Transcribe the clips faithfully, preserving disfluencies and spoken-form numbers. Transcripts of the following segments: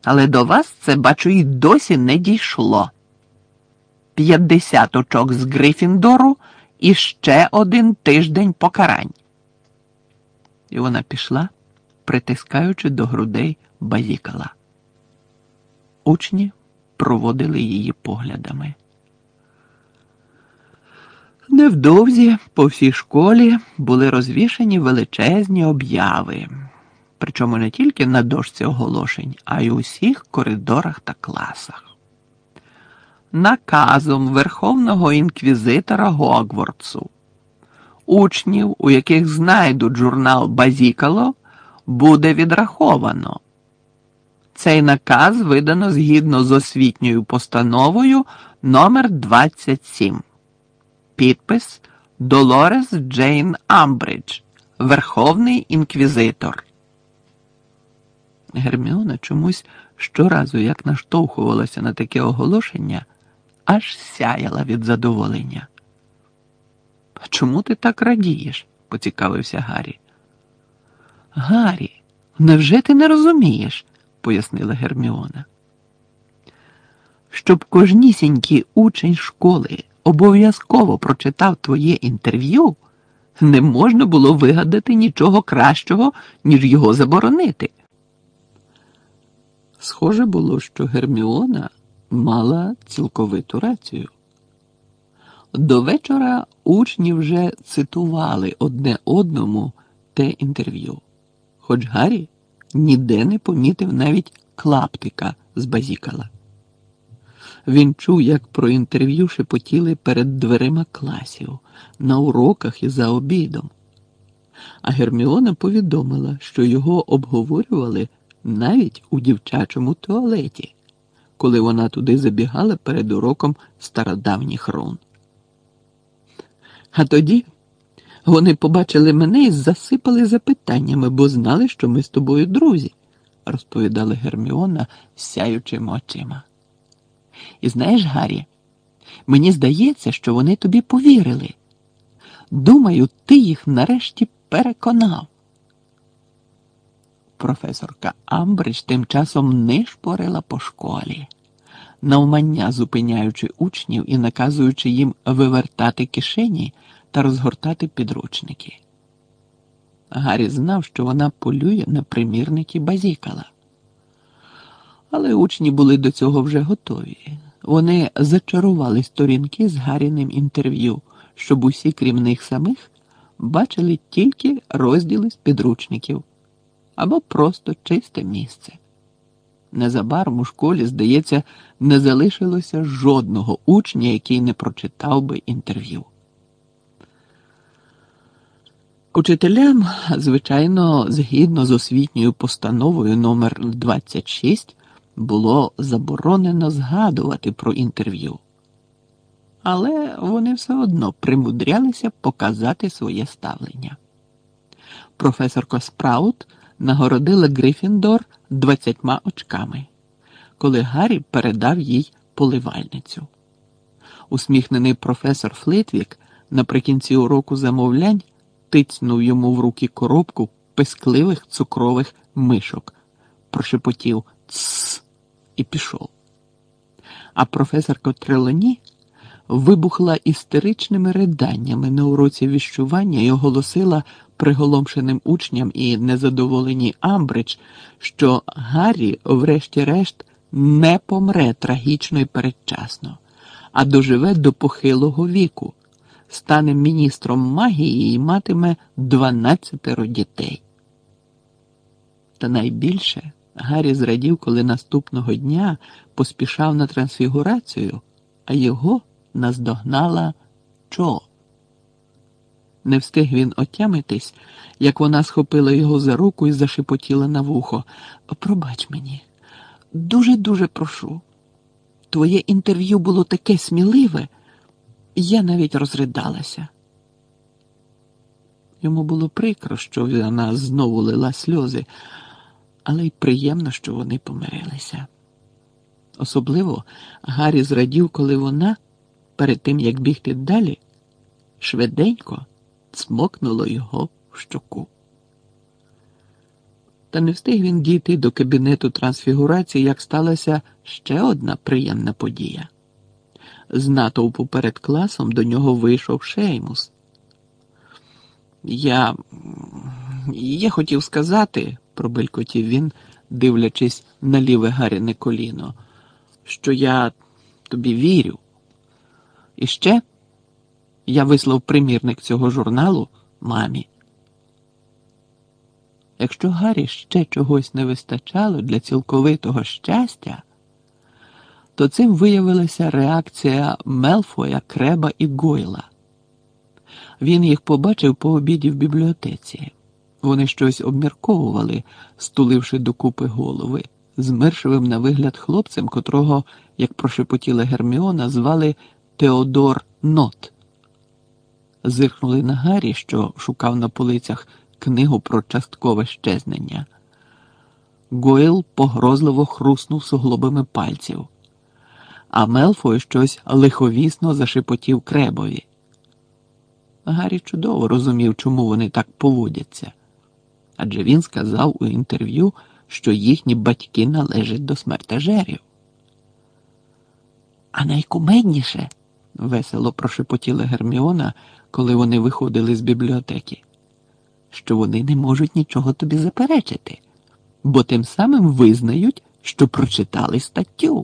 Але до вас це, бачу, і досі не дійшло. П'ятдесят очок з Грифіндору і ще один тиждень покарань. І вона пішла, притискаючи до грудей базікала. Учні проводили її поглядами. Невдовзі по всій школі були розвішані величезні обяви. Причому не тільки на дошці оголошень, а й у всіх коридорах та класах. Наказом Верховного інквізитора Гогвартсу учнів, у яких знайдуть журнал «Базікало», буде відраховано. Цей наказ видано згідно з освітньою постановою номер двадцять сім. Підпис Долорес Джейн Амбридж, Верховний інквізитор. Герміона чомусь щоразу, як наштовхувалася на таке оголошення, аж сяяла від задоволення. «А чому ти так радієш?» – поцікавився Гаррі. «Гаррі, невже ти не розумієш?» – пояснила Герміона. «Щоб кожнісінький учень школи обов'язково прочитав твоє інтерв'ю, не можна було вигадати нічого кращого, ніж його заборонити». Схоже було, що Герміона мала цілковиту рацію. До вечора учні вже цитували одне одному те інтерв'ю, хоч Гаррі ніде не помітив навіть клаптика з базікала. Він чув, як про інтерв'ю шепотіли перед дверима класів, на уроках і за обідом. А Герміона повідомила, що його обговорювали навіть у дівчачому туалеті, коли вона туди забігала перед уроком стародавніх рун. А тоді вони побачили мене і засипали запитаннями, бо знали, що ми з тобою друзі, розповідала Герміона сяючими очима. І знаєш, Гаррі, мені здається, що вони тобі повірили. Думаю, ти їх нарешті переконав. Професорка Амбридж тим часом нишпорила по школі, навмання зупиняючи учнів і наказуючи їм вивертати кишені та розгортати підручники. Гаррі знав, що вона полює на примірники базікала. Але учні були до цього вже готові. Вони зачарували сторінки з Гарріним інтерв'ю, щоб усі, крім них самих, бачили тільки розділи з підручників або просто чисте місце. Незабаром у школі, здається, не залишилося жодного учня, який не прочитав би інтерв'ю. Учителям, звичайно, згідно з освітньою постановою номер двадцять шість, було заборонено згадувати про інтерв'ю. Але вони все одно примудрялися показати своє ставлення. Професорка Спраут нагородила Грифіндор двадцятьма очками, коли Гаррі передав їй поливальницю. Усміхнений професор Флитвік наприкінці уроку замовлянь тицнув йому в руки коробку пискливих цукрових мишок, прошепотів «Тсс» і пішов. А професорка Трелані вибухла істеричними риданнями на уроці віщування і оголосила приголомшеним учням і незадоволеній Амбридж, що Гаррі, врешті-решт, не помре трагічно і передчасно, а доживе до похилого віку, стане міністром магії і матиме дванадцятеро дітей. Та найбільше Гаррі зрадів, коли наступного дня поспішав на трансфігурацію, а його наздогнала Чо. Не встиг він отямитись, як вона схопила його за руку і зашепотіла на вухо. «Пробач мені, дуже-дуже прошу. Твоє інтерв'ю було таке сміливе, я навіть розридалася». Йому було прикро, що вона знову лила сльози, але й приємно, що вони помирилися. Особливо Гаррі зрадів, коли вона, перед тим, як бігти далі, швиденько цмокнула його в щоку. Та не встиг він дійти до кабінету трансфігурації, як сталася ще одна приємна подія. З натовпу перед класом до нього вийшов Шеймус. «Я... я хотів сказати», – пробелькотів він, дивлячись на ліве Гаріне коліно, – «що я тобі вірю. І ще я вислав примірник цього журналу мамі». Якщо Гаррі ще чогось не вистачало для цілковитого щастя, то цим виявилася реакція Мелфоя, Креба і Гойла. Він їх побачив по обіді в бібліотеці. Вони щось обмірковували, стуливши докупи голови, з миршевим на вигляд хлопцем, котрого, як прошепотіла Герміона, звали Теодор Нот. Зиркнули на Гаррі, що шукав на полицях книгу про часткове щезнення. Гойл погрозливо хруснув суглобами пальців, а Мелфой щось лиховісно зашепотів Кребові. Гаррі чудово розумів, чому вони так поводяться. Адже він сказав у інтерв'ю, що їхні батьки належать до смертежерів. «А найкумедніше», – весело прошепотіла Герміона, коли вони виходили з бібліотеки, що вони не можуть нічого тобі заперечити, бо тим самим визнають, що прочитали статтю.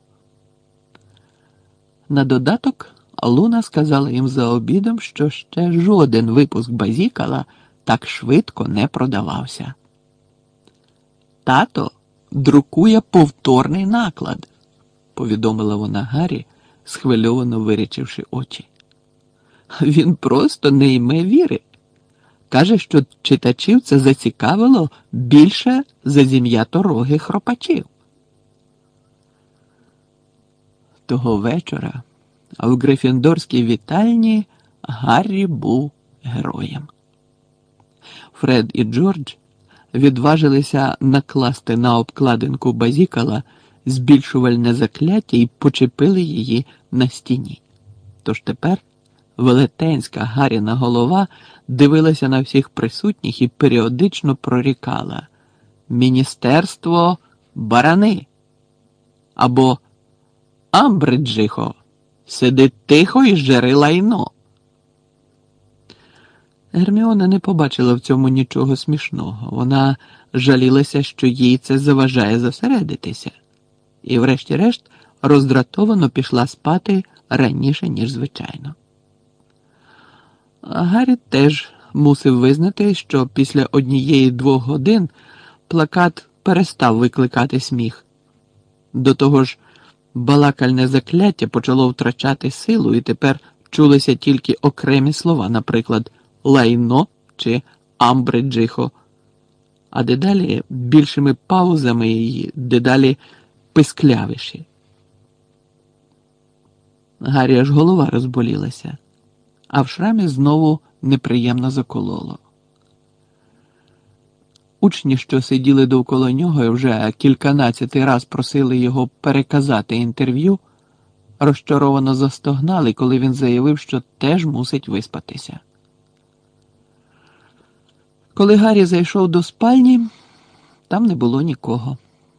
На додаток Луна сказала їм за обідом, що ще жоден випуск Базікала так швидко не продавався. «Тато друкує повторний наклад», – повідомила вона Гаррі, схвильовано вирічивши очі. «Він просто не йме віри. Каже, що читачів це зацікавило більше за зім'ято-роги хропачів». Того вечора в Грифіндорській вітальні Гаррі був героєм. Фред і Джордж відважилися накласти на обкладинку Базікала збільшувальне закляття і почепили її на стіні. Тож тепер велетенська Гарріна голова дивилася на всіх присутніх і періодично прорікала: «Міністерство барани» або «Амбриджихо, сиди тихо і жери лайно». Герміона не побачила в цьому нічого смішного. Вона жалілася, що їй це заважає зосередитися. І врешті-решт роздратовано пішла спати раніше, ніж звичайно. Гаррі теж мусив визнати, що після однієї-двох годин плакат перестав викликати сміх. До того ж, балакальне закляття почало втрачати силу, і тепер чулися тільки окремі слова, наприклад, «лайно» чи «амбриджихо», а дедалі більшими паузами і дедалі писклявіші. Гаррі аж голова розболілася, а в шрамі знову неприємно закололо. Учні, що сиділи довкола нього і вже кільканадцятий раз просили його переказати інтерв'ю, розчаровано застогнали, коли він заявив, що теж мусить виспатися. Коли Гаррі зайшов до спальні, там не було нікого.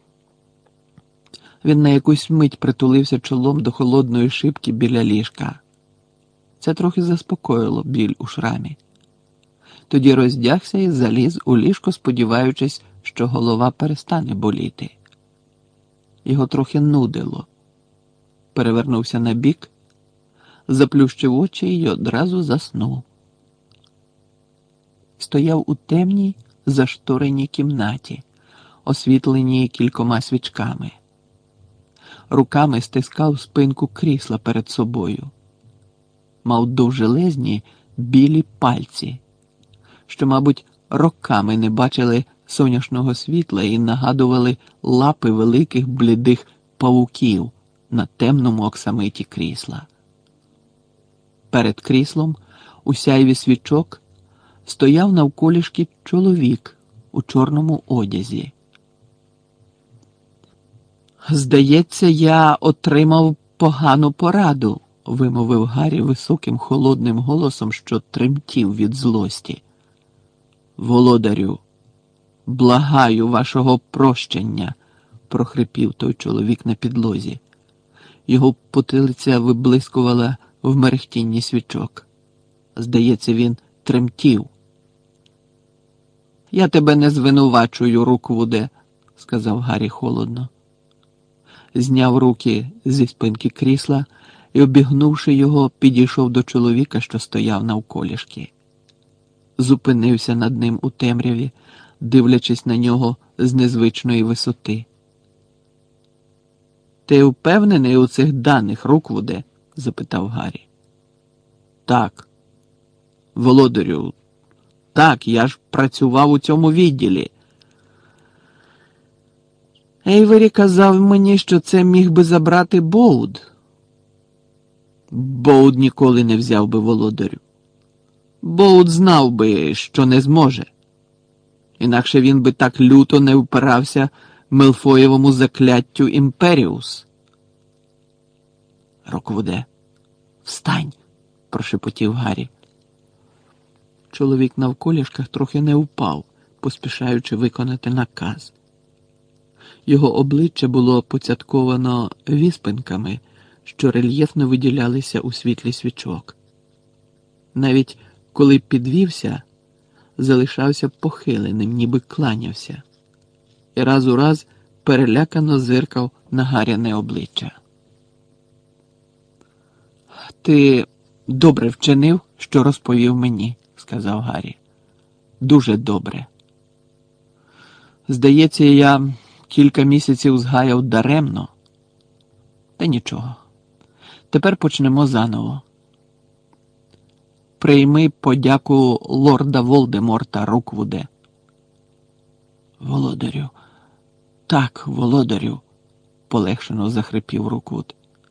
Він на якусь мить притулився чолом до холодної шибки біля ліжка. Це трохи заспокоїло біль у шрамі. Тоді роздягся і заліз у ліжко, сподіваючись, що голова перестане боліти. Його трохи нудило. Перевернувся на бік, заплющив очі і одразу заснув. Стояв у темній, заштореній кімнаті, освітленій кількома свічками. Руками стискав спинку крісла перед собою. Мав довжелезні білі пальці, що, мабуть, роками не бачили сонячного світла і нагадували лапи великих блідих павуків на темному оксамиті крісла. Перед кріслом, у сяйві свічок, стояв навколішки чоловік у чорному одязі. «Здається, я отримав погану пораду», – вимовив Гаррі високим холодним голосом, що тремтів від злості. «Володарю, Благаю вашого прощення, прохрипів той чоловік на підлозі. Його потилиця виблискувала в мерехтінні свічок. Здається, він тремтів. Я тебе не звинувачую, Руквуде, сказав Гаррі холодно. Зняв руки зі спинки крісла і, обігнувши його, підійшов до чоловіка, що стояв навколішки. Зупинився над ним у темряві, дивлячись на нього з незвичної висоти. «Ти впевнений у цих даних, Руквуде?» – запитав Гаррі. «Так. Володарю, так, я ж працював у цьому відділі. Ейвері казав мені, що це міг би забрати Боуд». «Боуд ніколи не взяв би, володарю. Боуд знав би, що не зможе. Інакше він би так люто не впирався Мелфоєвому закляттю Імперіус». «Роквуде, встань!» – прошепотів Гаррі. Чоловік навколішках трохи не впав, поспішаючи виконати наказ. Його обличчя було поцятковано віспинками, що рельєфно виділялися у світлі свічок. Навіть коли підвівся, залишався похиленим, ніби кланявся, і раз у раз перелякано зиркав на Гаряне обличчя. «Ти добре вчинив, що розповів мені», – сказав Гаррі. «Дуже добре. Здається, я кілька місяців згаяв даремно. Та нічого. Тепер почнемо заново. Прийми подяку лорда Волдеморта, Руквуде». «Володарю, так, володарю», – полегшено захрипів Руквуд.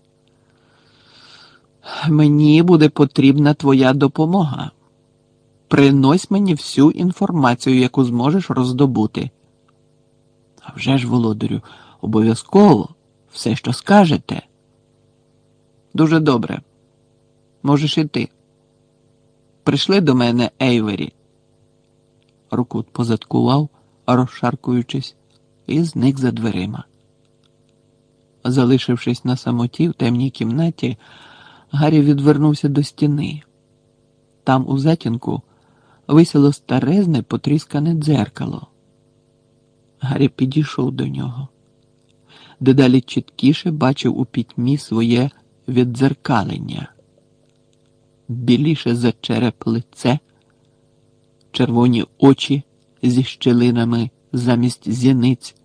«Мені буде потрібна твоя допомога. Принось мені всю інформацію, яку зможеш роздобути». «А вже ж, володарю, обов'язково, все, що скажете». «Дуже добре. Можеш іти. Прийшли до мене Ейвері». Руквуд позадкував, розшаркуючись, і зник за дверима. Залишившись на самоті в темній кімнаті, Гаррі відвернувся до стіни. Там у затінку висіло старезне потріскане дзеркало. Гаррі підійшов до нього. Дедалі чіткіше бачив у пітьмі своє віддзеркалення. Біліше за череп лице, червоні очі зі щелинами замість зіниць.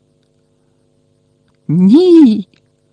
«Ні!»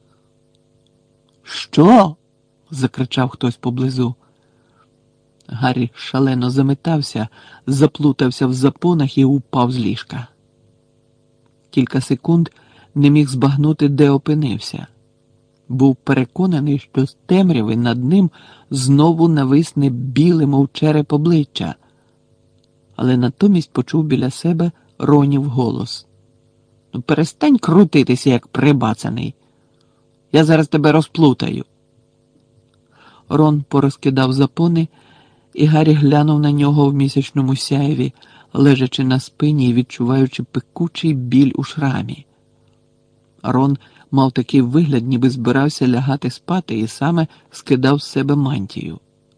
«Що?» – закричав хтось поблизу. Гаррі шалено заметався, заплутався в запонах і упав з ліжка. Кілька секунд не міг збагнути, де опинився. Був переконаний, що з темряви над ним знову нависне біле, мов череп обличчя. Але натомість почув біля себе Ронів голос. «Ну, перестань крутитися, як прибацаний. Я зараз тебе розплутаю». Рон порозкидав запони, і Гаррі глянув на нього в місячному сяєві, лежачи на спині і відчуваючи пекучий біль у шрамі. Рон мав такий вигляд, ніби збирався лягати спати і саме скидав з себе мантію.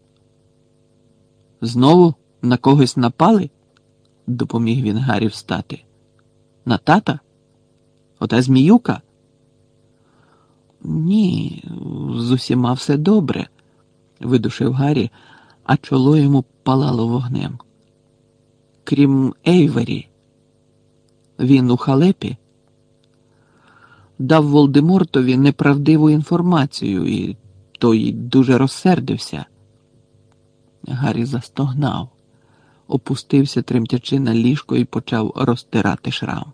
«Знову на когось напали?» – допоміг він Гаррі встати. «На тата? Ота зміюка?» «Ні, з усіма все добре», – видушив Гаррі, а чоло йому палало вогнем. «Крім Ейвері. Він у халепі. Дав Волдемортові неправдиву інформацію, і той дуже розсердився». Гаррі застогнав, опустився тремтячи на ліжко і почав розтирати шрам.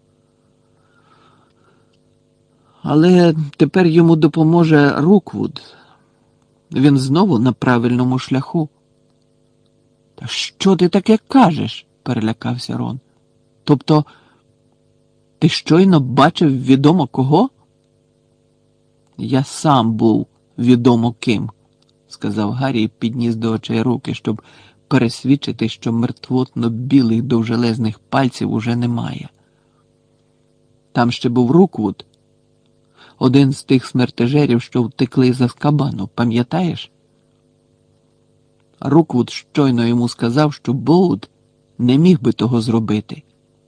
Але тепер йому допоможе Руквуд. Він знову на правильному шляху. «Та що ти таке кажеш?» – перелякався Рон. «Тобто, ти щойно бачив відомо кого?» «Я сам був відомо ким», – сказав Гаррі і підніс до очей руки, щоб пересвідчити, що мертвотно-білих довжелезних пальців уже немає. Там ще був Руквуд, один з тих смертежерів, що втекли з Азкабану, пам'ятаєш? Руквуд щойно йому сказав, що Боуд не міг би того зробити.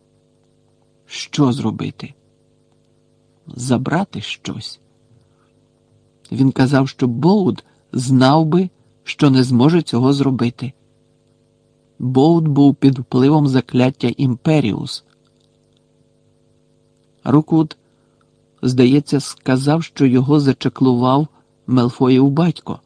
Що зробити? Забрати щось. Він казав, що Боуд знав би, що не зможе цього зробити. Боуд був під впливом закляття Імперіус. Руквуд, здається, сказав, що його зачаклував Мелфоїв батько.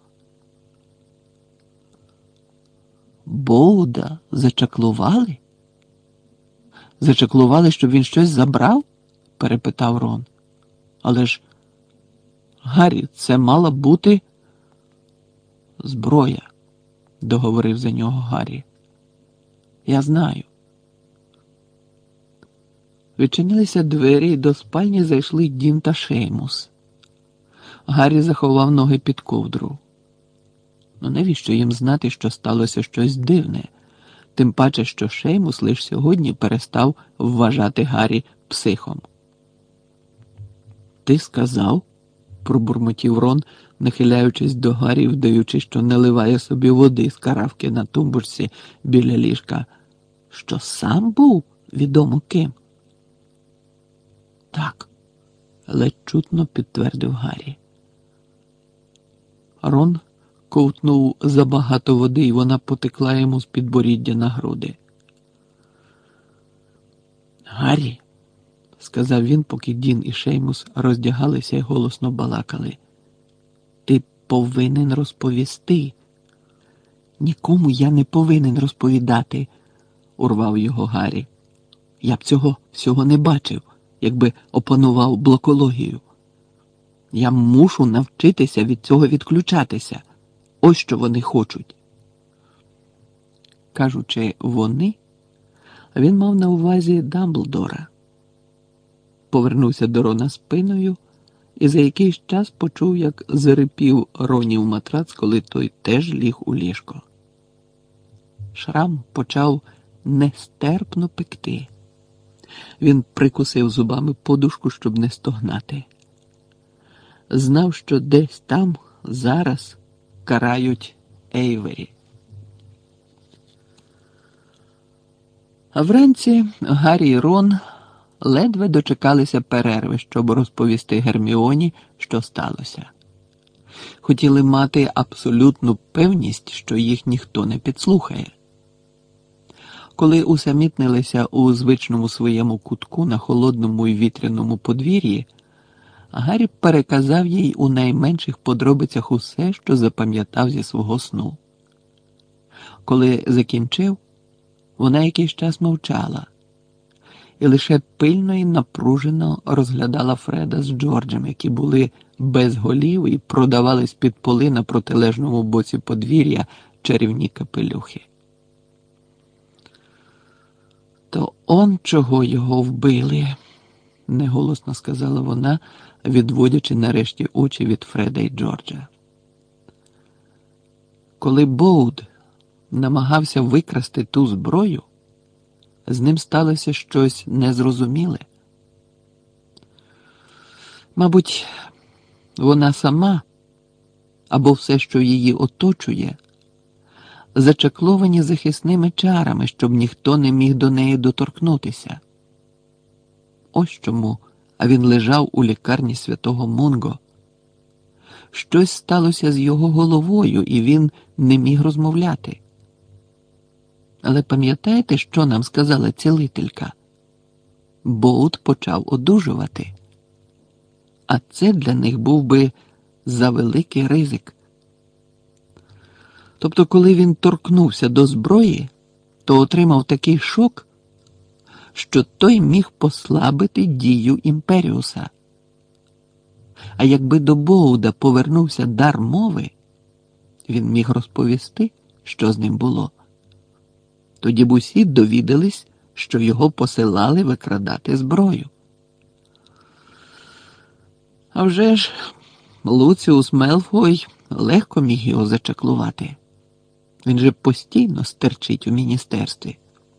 Боуда зачаклували? Зачаклували, щоб він щось забрав? Перепитав Рон. Але ж, Гаррі, це мала бути зброя, договорив за нього Гаррі. Я знаю. Відчинилися двері, і до спальні зайшли Дін та Шеймус. Гаррі заховав ноги під ковдру. Ну навіщо їм знати, що сталося щось дивне? Тим паче, що Шеймус лише сьогодні перестав вважати Гаррі психом. «Ти сказав?» – пробурмотів Рон, нахиляючись до Гаррі, вдаючи, що наливає собі води з каравки на тумбочці біля ліжка. «Що сам був відомо ким?» «Так», – ледь чутно підтвердив Гаррі. Рон ковтнув забагато води, і вона потекла йому з підборіддя на груди. «Гаррі», – сказав він, поки Дін і Шеймус роздягалися і голосно балакали, – «ти повинен розповісти». «Нікому я не повинен розповідати», – урвав його Гаррі. «Я б цього всього не бачив, якби опанував блокологію. Я мушу навчитися від цього відключатися. Ось що вони хочуть». Кажучи «вони», він мав на увазі Дамблдора. Повернувся до Рона спиною і за якийсь час почув, як зарипів Ронів матрац, коли той теж ліг у ліжко. Шрам почав нестерпно пекти. Він прикусив зубами подушку, щоб не стогнати. Знав, що десь там зараз карають Ейвері. А вранці Гаррі і Рон ледве дочекалися перерви, щоб розповісти Герміоні, що сталося. Хотіли мати абсолютну певність, що їх ніхто не підслухає. Коли усамітнилися у звичному своєму кутку на холодному і вітряному подвір'ї, Гаррі переказав їй у найменших подробицях усе, що запам'ятав зі свого сну. Коли закінчив, вона якийсь час мовчала і лише пильно і напружено розглядала Фреда з Джорджем, які були без голів і продавали з-під поли на протилежному боці подвір'я чарівні капелюхи. «То он чого його вбили», – неголосно сказала вона, відводячи нарешті очі від Фреда і Джорджа. Коли Боуд намагався викрасти ту зброю, з ним сталося щось незрозуміле. Мабуть, вона сама, або все, що її оточує, зачакловані захисними чарами, щоб ніхто не міг до неї доторкнутися. Ось чому а він лежав у лікарні святого Мунго. Щось сталося з його головою, і він не міг розмовляти. Але пам'ятаєте, що нам сказала цілителька? Боуд почав одужувати. А це для них був би завеликий ризик. Тобто, коли він торкнувся до зброї, то отримав такий шок, що той міг послабити дію Імперіуса. А якби до Боуда повернувся дар мови, він міг розповісти, що з ним було. Тоді б усі довідались, що його посилали викрадати зброю. А вже ж Луціус Мелфой легко міг його зачаклувати. Він же постійно стерчить у міністерстві.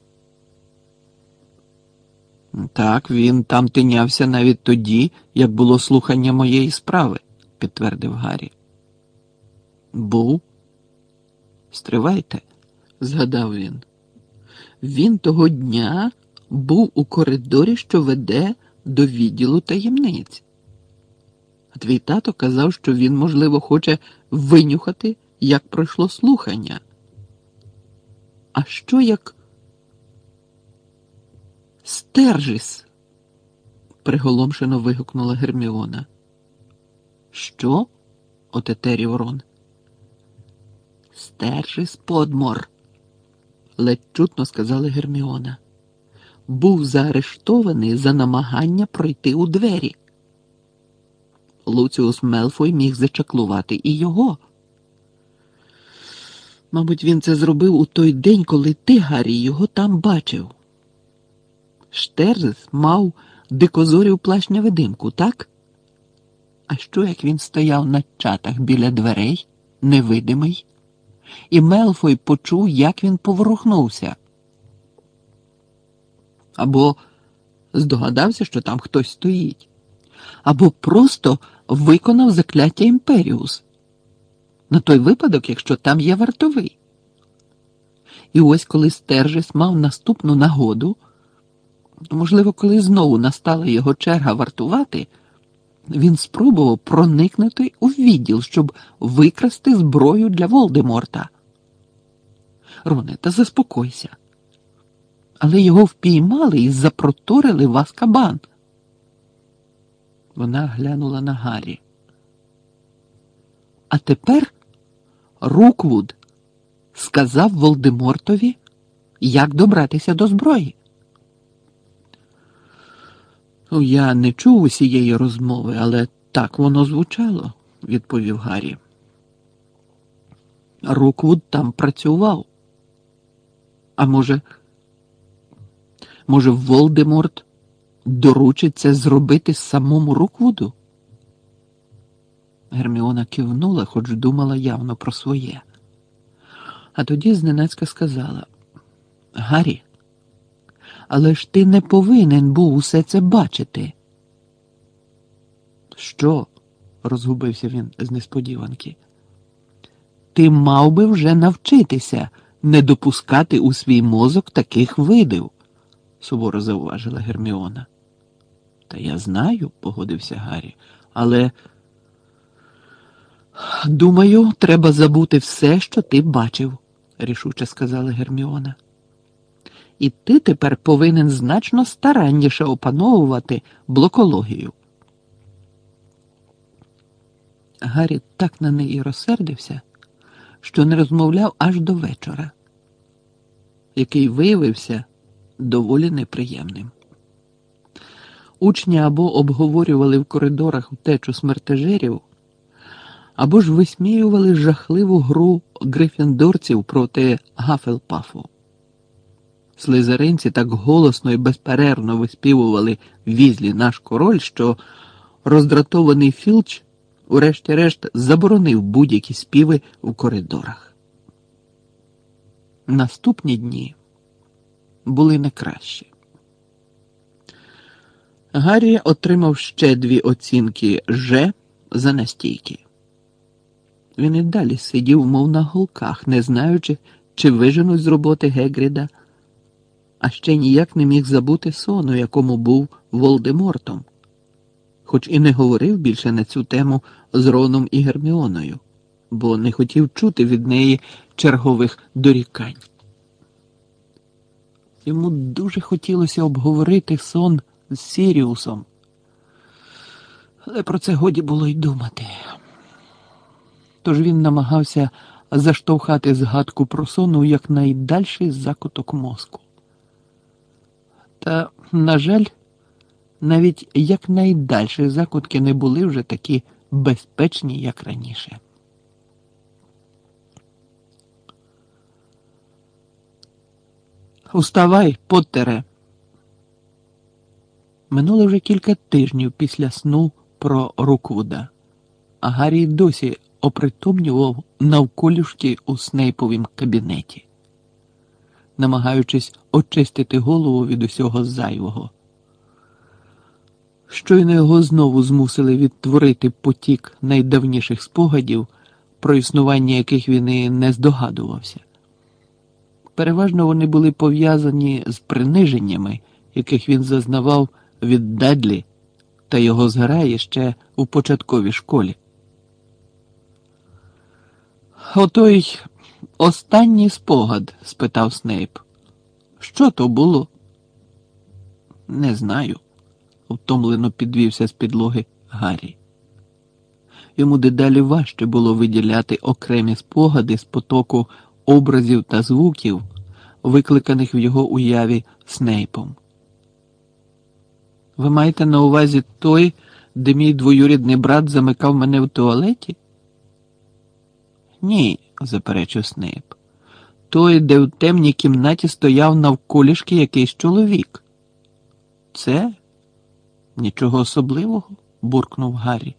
Так, він там тинявся навіть тоді, як було слухання моєї справи, підтвердив Гаррі. Був? Стривайте, згадав він. Він того дня був у коридорі, що веде до відділу таємниць. А твій тато казав, що він, можливо, хоче винюхати, як пройшло слухання. А що як Стержіс? Приголомшено вигукнула Герміона. Що? Отетерів Рон. Стержіс Подмор, ледь чутно сказала Герміона. Був заарештований за намагання пройти у двері. Луціус Мелфой міг зачаклувати і його. Мабуть, він це зробив у той день, коли ти, Гаррі, його там бачив. Штерзис мав дикозорів плащ-невидимку, так? А що, як він стояв на чатах біля дверей, невидимий, і Мелфой почув, як він поворухнувся? Або здогадався, що там хтось стоїть, або просто виконав закляття Імперіус. На той випадок, якщо там є вартовий. І ось коли Стержіс мав наступну нагоду, можливо, коли знову настала його черга вартувати, він спробував проникнути у відділ, щоб викрасти зброю для Волдеморта. Роне, та заспокойся. Але його впіймали і запроторили в Азкабан. Вона глянула на Гаррі. А тепер Руквуд сказав Волдемортові, як добратися до зброї. Ну, я не чув усієї розмови, але так воно звучало, відповів Гаррі. Руквуд там працював. А може, може, Волдеморт доручить це зробити самому Руквуду? Герміона кивнула, хоч думала явно про своє. А тоді зненацька сказала: Гаррі, але ж ти не повинен був усе це бачити. Що? Розгубився він з несподіванки. Ти мав би вже навчитися не допускати у свій мозок таких видів, суворо зауважила Герміона. Та я знаю, погодився Гаррі, але... Думаю, треба забути все, що ти бачив, рішуче сказала Герміона. І ти тепер повинен значно старанніше опановувати блокологію. Гаррі так на неї розсердився, що не розмовляв аж до вечора, який виявився доволі неприємним. Учні або обговорювали в коридорах втечу смертежерів, або ж висміювали жахливу гру грифіндорців проти Гафелпафу. Слизеринці так голосно і безперервно виспівували «Візлі наш король», що роздратований Філч урешті-решт заборонив будь-які співи в коридорах. Наступні дні були не кращі. Гаррі отримав ще дві оцінки «Ж» за настійки. Він і далі сидів, мов на голках, не знаючи, чи виженуть з роботи Гегріда, а ще ніяк не міг забути сону, якому був Волдемортом, хоч і не говорив більше на цю тему з Роном і Герміоною, бо не хотів чути від неї чергових дорікань. Йому дуже хотілося обговорити сон з Сіріусом, але про це годі було й думати. Тож він намагався заштовхати згадку про сон у якнайдальший закуток мозку. Та, на жаль, навіть якнайдальші закутки не були вже такі безпечні, як раніше. «Уставай, Поттере!» Минуло вже кілька тижнів після сну про Руквуда, а Гаррі досі опритомнював навколішки у Снейповім кабінеті, намагаючись очистити голову від усього зайвого. Щойно його знову змусили відтворити потік найдавніших спогадів, про існування яких він і не здогадувався. Переважно вони були пов'язані з приниженнями, яких він зазнавав від Дадлі та його зграї ще у початковій школі. «Отой останній спогад?» – спитав Снейп. «Що то було?» «Не знаю», – втомлено підвівся з підлоги Гаррі. Йому дедалі важче було виділяти окремі спогади з потоку образів та звуків, викликаних в його уяві Снейпом. «Ви маєте на увазі той, де мій двоюрідний брат замикав мене в туалеті?» «Ні», – заперечив Снейп. «Той, де в темній кімнаті стояв навколішки якийсь чоловік». «Це? Нічого особливого?» – буркнув Гаррі.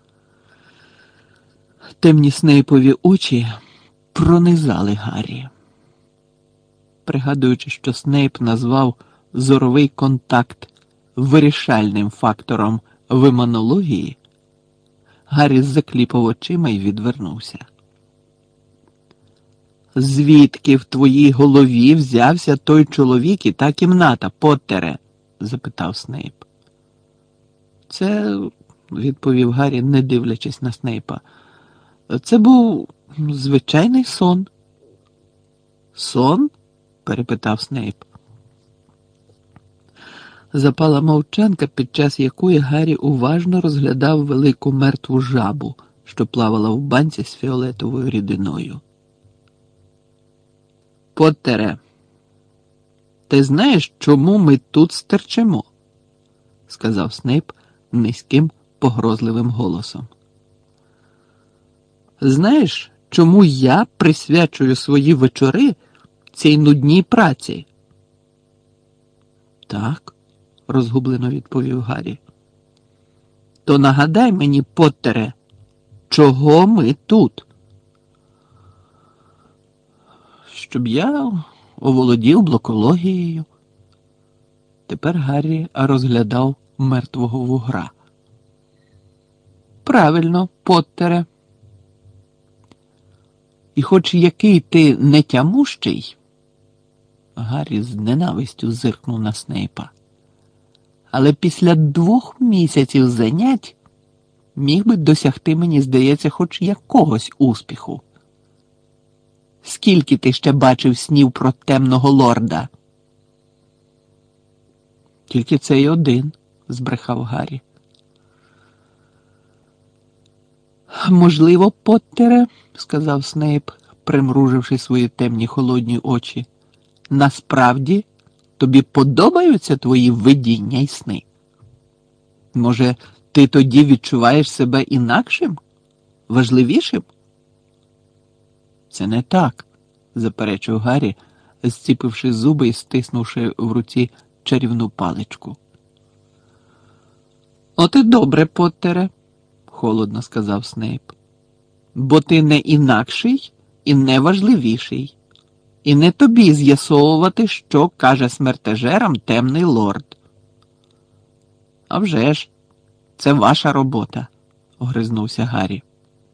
Темні Снейпові очі пронизали Гаррі. Пригадуючи, що Снейп назвав зоровий контакт вирішальним фактором в імунології, Гаррі закліпав очима і відвернувся. «Звідки в твоїй голові взявся той чоловік і та кімната, Поттере?» – запитав Снейп. «Це, – відповів Гаррі, не дивлячись на Снейпа, – це був звичайний сон». «Сон?» – перепитав Снейп. Запала мовчанка, під час якої Гаррі уважно розглядав велику мертву жабу, що плавала в банці з фіолетовою рідиною. «Поттере, ти знаєш, чому ми тут стерчимо?» – сказав Снейп низьким, погрозливим голосом. «Знаєш, чому я присвячую свої вечори цій нудній праці?» «Так», – розгублено відповів Гаррі. «То нагадай мені, Поттере, чого ми тут?» «Щоб я оволодів блокологією». Тепер Гаррі розглядав мертвого вугра. «Правильно, Поттере. І хоч який ти нетямущий», Гаррі з ненавистю зиркнув на Снейпа, «але після двох місяців занять міг би досягти, мені здається, хоч якогось успіху. Скільки ти ще бачив снів про темного лорда?» «Тільки цей один», – збрехав Гаррі. «Можливо, Поттере, – сказав Снейп, примруживши свої темні холодні очі, – насправді тобі подобаються твої видіння й сни? Може, ти тоді відчуваєш себе інакшим? Важливішим?» «Це не так», – заперечив Гаррі, зціпивши зуби і стиснувши в руці чарівну паличку. «От і добре, Поттере», – холодно сказав Снейп. «Бо ти не інакший і не важливіший. І не тобі з'ясовувати, що каже смертежерам темний лорд». «А вже ж, це ваша робота», – огризнувся Гаррі.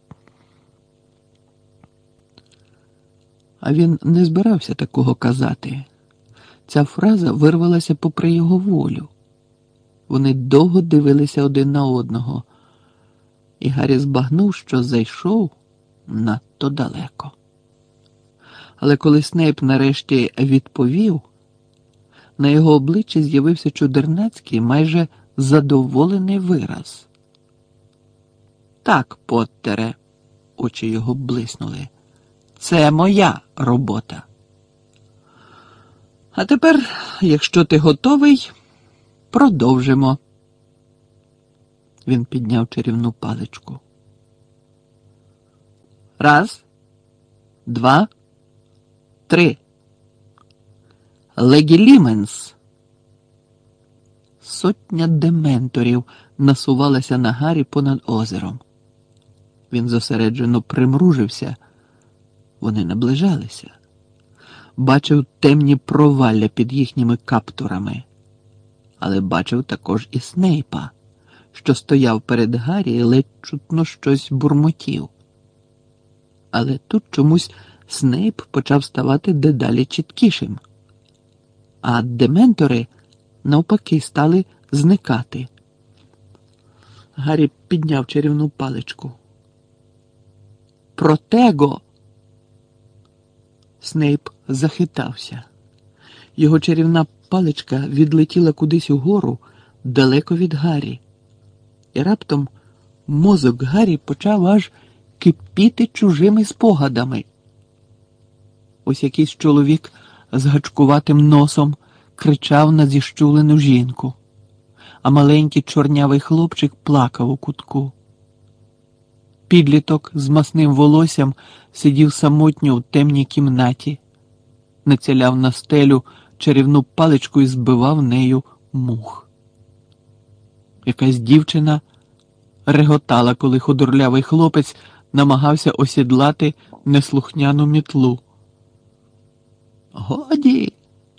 А він не збирався такого казати. Ця фраза вирвалася попри його волю. Вони довго дивилися один на одного, і Гаррі збагнув, що зайшов надто далеко. Але коли Снейп нарешті відповів, на його обличчі з'явився чудернацький, майже задоволений вираз. «Так, Поттере», – очі його блиснули, – «це моя робота. А тепер, якщо ти готовий, продовжимо». Він підняв чарівну паличку. «Раз, два, три. Легіліменс». Сотня дементорів насувалася на Гаррі понад озером. Він зосереджено примружився. Вони наближалися. Бачив темні провалля під їхніми каптурами. Але бачив також і Снейпа, що стояв перед Гаррі і ледь чутно щось бурмотів. Але тут чомусь Снейп почав ставати дедалі чіткішим, а дементори, навпаки, стали зникати. Гаррі підняв чарівну паличку. «Протего!» Снейп захитався. Його чарівна паличка відлетіла кудись угору, далеко від Гаррі. І раптом мозок Гаррі почав аж кипіти чужими спогадами. Ось якийсь чоловік з гачкуватим носом кричав на зіщулену жінку, а маленький чорнявий хлопчик плакав у кутку. Підліток з масним волоссям сидів самотньо в темній кімнаті, націляв на стелю чарівну паличку і збивав нею мух. Якась дівчина реготала, коли худорлявий хлопець намагався осідлати неслухняну мітлу. «Годі!»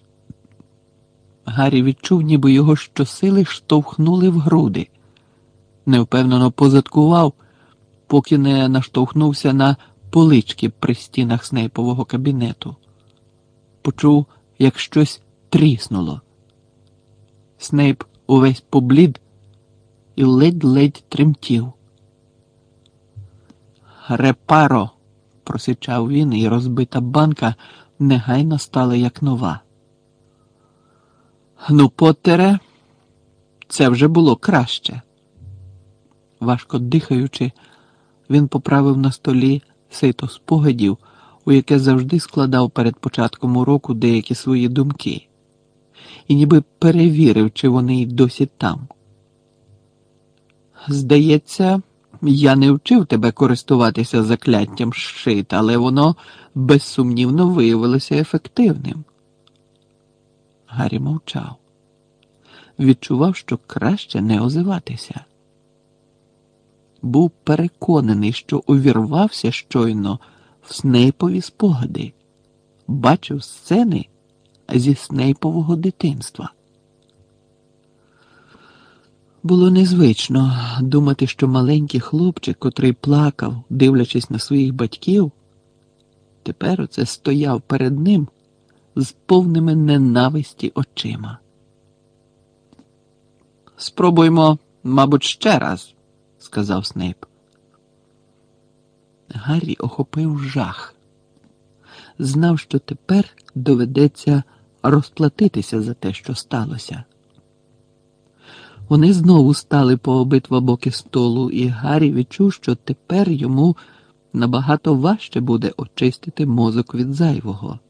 Гаррі відчув, ніби його щосили штовхнули в груди. Невпевнено позадкував, поки не наштовхнувся на полички при стінах Снейпового кабінету. Почув, як щось тріснуло. Снейп увесь поблід і ледь-ледь тремтів. «Репаро!» – просичав він, і розбита банка негайно стала як нова. «Ну, Поттере, це вже було краще». Важко дихаючи, він поправив на столі сито спогадів, у яке завжди складав перед початком уроку деякі свої думки, і ніби перевірив, чи вони й досі там. «Здається, я не вчив тебе користуватися закляттям щит, але воно безсумнівно виявилося ефективним». Гаррі мовчав. Відчував, що краще не озиватися. Був переконаний, що увірвався щойно в Снейпові спогади, бачив сцени зі Снейпового дитинства. Було незвично думати, що маленький хлопчик, котрий плакав, дивлячись на своїх батьків, тепер оце стояв перед ним з повними ненависті очима. «Спробуймо, мабуть, ще раз», – сказав Снейп. Гаррі охопив жах. Знав, що тепер доведеться розплатитися за те, що сталося. Вони знову стали по обидва боки столу, і Гаррі відчув, що тепер йому набагато важче буде очистити мозок від зайвого.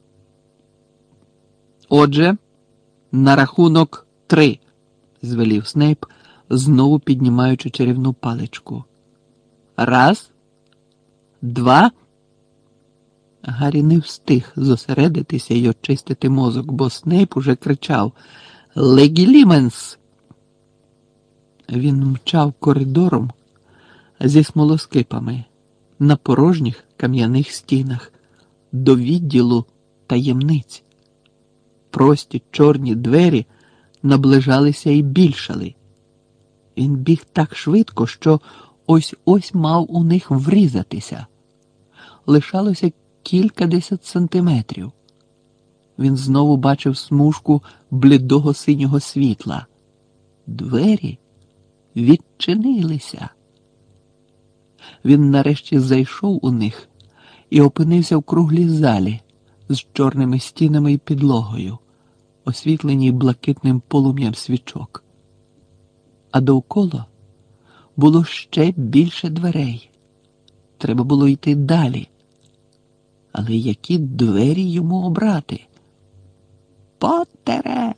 «Отже, на рахунок три», – звелів Снейп, знову піднімаючи чарівну паличку. «Раз, два». Гаррі не встиг зосередитися й очистити мозок, бо Снейп уже кричав «Легіліменс!». Він мчав коридором зі смолоскипами на порожніх кам'яних стінах до відділу таємниць. Прості чорні двері наближалися і більшали. Він біг так швидко, що ось-ось мав у них врізатися. Лишалося кількадесят сантиметрів. Він знову бачив смужку блідого синього світла. Двері відчинилися. Він нарешті зайшов у них і опинився в круглій залі з чорними стінами і підлогою, освітленій блакитним полум'ям свічок. А довкола було ще більше дверей. Треба було йти далі. Але які двері йому обрати? «Поттере!»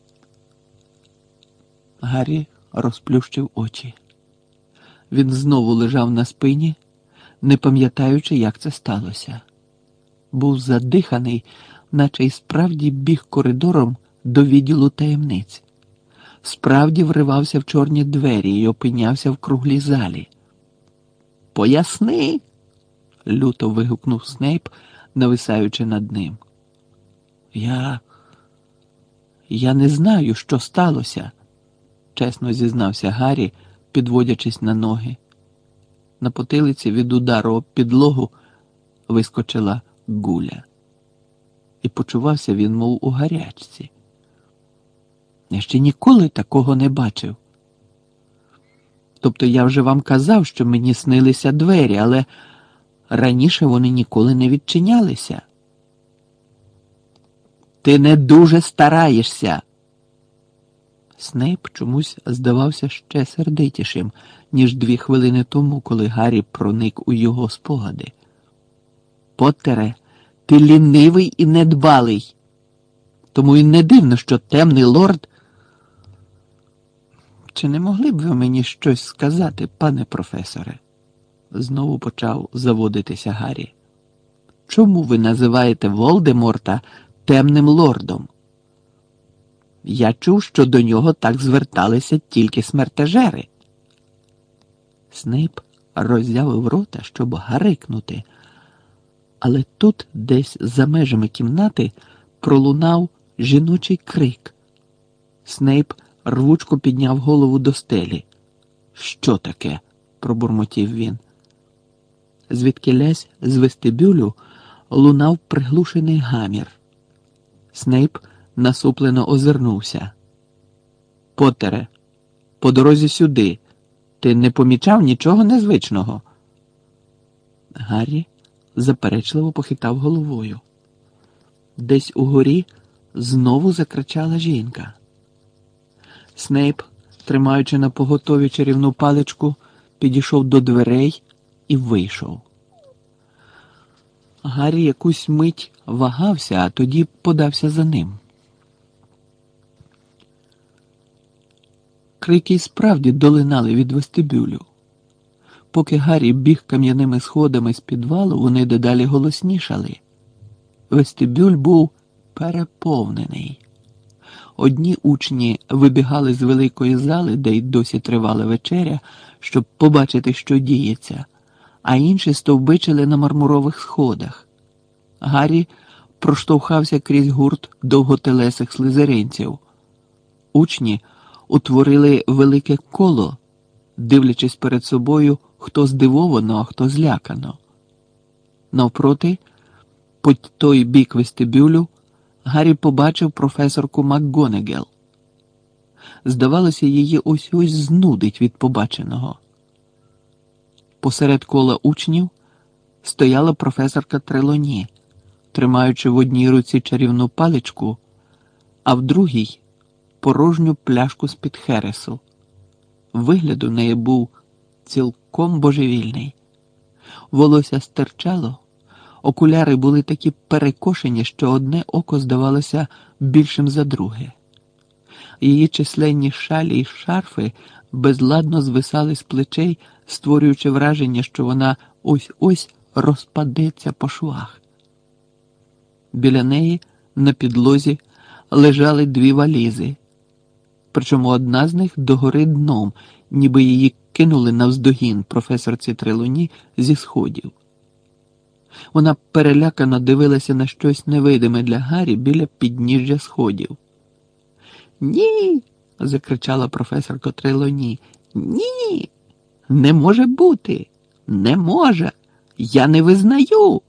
Гаррі розплющив очі. Він знову лежав на спині, не пам'ятаючи, як це сталося. Був задиханий, наче й справді біг коридором до відділу таємниць. Справді вривався в чорні двері і опинявся в круглій залі. «Поясни!» люто вигукнув Снейп, нависаючи над ним. Я... я не знаю, що сталося, чесно зізнався Гаррі, підводячись на ноги. На потилиці від удару об підлогу вискочила Гуля. І почувався він, мов у гарячці. Я ще ніколи такого не бачив. Тобто я вже вам казав, що мені снилися двері, але раніше вони ніколи не відчинялися. Ти не дуже стараєшся. Снейп чомусь здавався ще сердитішим, ніж дві хвилини тому, коли Гаррі проник у його спогади. Поттере, ти лінивий і недбалий. Тому і не дивно, що темний лорд... Чи не могли б ви мені щось сказати, пане професоре? Знову почав заводитися Гаррі. Чому ви називаєте Волдеморта темним лордом? Я чув, що до нього так зверталися тільки смертежери. Снейп роззявив рота, щоб гарикнути, але тут десь за межами кімнати пролунав жіночий крик. Снейп рвучко підняв голову до стелі. «Що таке?» – пробурмотів він. Звідкілясь з вестибюлю лунав приглушений гамір. Снейп насуплено озирнувся. «Поттере, по дорозі сюди. Ти не помічав нічого незвичного?» Гаррі заперечливо похитав головою. Десь угорі знову закричала жінка. Снейп, тримаючи на поготові чарівну паличку, підійшов до дверей і вийшов. Гаррі якусь мить вагався, а тоді подався за ним. Крики справді долинали від вестибюлю. Поки Гаррі біг кам'яними сходами з підвалу, вони дедалі голоснішали. Вестибюль був переповнений. Одні учні вибігали з великої зали, де й досі тривала вечеря, щоб побачити, що діється, а інші стовбичили на мармурових сходах. Гаррі проштовхався крізь гурт довготелесих слизеринців. Учні утворили велике коло, дивлячись перед собою, хто здивовано, а хто злякано. Навпроти, по той бік вестибюлю, Гаррі побачив професорку МакГонегел. Здавалося, її ось-ось знудить від побаченого. Посеред кола учнів стояла професорка Трелоні, тримаючи в одній руці чарівну паличку, а в другій – порожню пляшку з-під хересу. Вигляд у неї був цілком божевільний. Волосся стирчало, окуляри були такі перекошені, що одне око здавалося більшим за друге. Її численні шалі й шарфи безладно звисали з плечей, створюючи враження, що вона ось-ось розпадеться по швах. Біля неї на підлозі лежали дві валізи, причому одна з них догори дном, ніби її кинули навздогін професорці Трелоні зі сходів. Вона перелякано дивилася на щось невидиме для Гаррі біля підніжжя сходів. «Ні!» – закричала професорка Трелоні. «Ні! Не може бути! Не може! Я не визнаю!»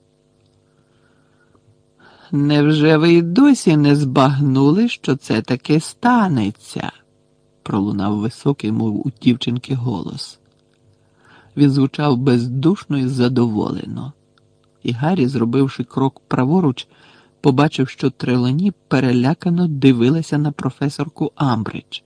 «Невже ви й досі не збагнули, що це таки станеться?» – пролунав високий, мов у дівчинки, голос. Він звучав бездушно і задоволено. І Гаррі, зробивши крок праворуч, побачив, що Трелоні перелякано дивилася на професорку Амбридж.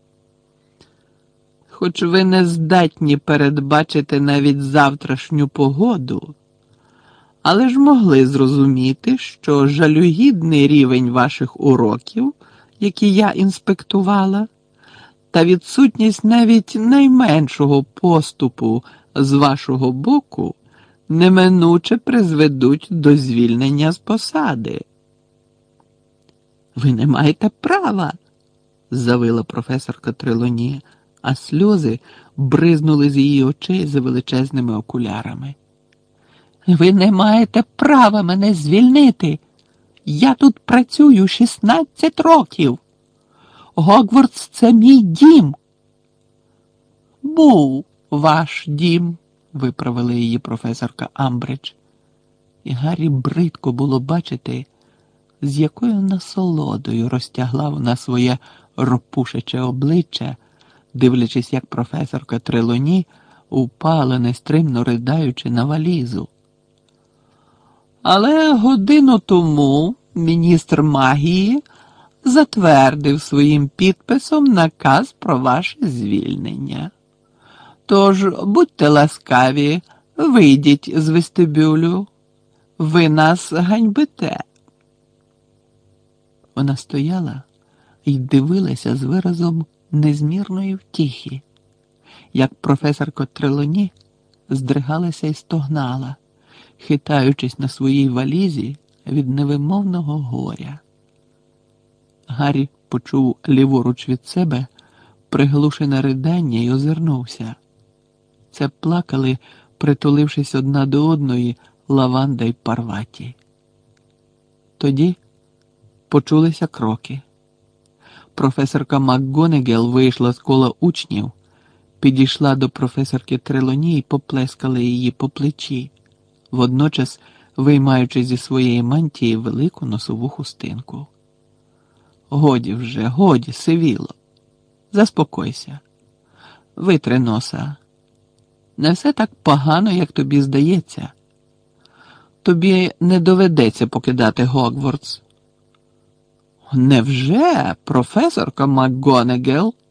«Хоч ви не здатні передбачити навіть завтрашню погоду, але ж могли зрозуміти, що жалюгідний рівень ваших уроків, які я інспектувала, та відсутність навіть найменшого поступу з вашого боку неминуче призведуть до звільнення з посади». «Ви не маєте права!» – завила професорка Трелоні, а сльози бризнули з її очей за величезними окулярами. Ви не маєте права мене звільнити. Я тут працюю шістнадцять років. Гогвартс – це мій дім. Був ваш дім, виправила її професорка Амбридж. І Гаррі бридко було бачити, з якою насолодою розтягла вона своє ропушече обличчя, дивлячись, як професорка Трелоні упала, нестримно riдаючи на валізу. Але годину тому міністр магії затвердив своїм підписом наказ про ваше звільнення. Тож, будьте ласкаві, вийдіть з вестибюлю. Ви нас ганьбите. Вона стояла і дивилася з виразом незмірної втіхи, як професорка Трелоні здригалася і стогнала, хитаючись на своїй валізі від невимовного горя. Гаррі почув ліворуч від себе приглушене ридання і озирнувся. Це плакали, притулившись одна до одної, Лаванда й Парваті. Тоді почулися кроки. Професорка МакГонагал вийшла з кола учнів, підійшла до професорки Трелоні і поплескала її по плечі, водночас виймаючи зі своєї мантії велику носову хустинку. Годі вже, годі, Сивіло. Заспокойся. Витри носа. Не все так погано, як тобі здається. Тобі не доведеться покидати Гогвартс. Невже, професорка МакГонагал?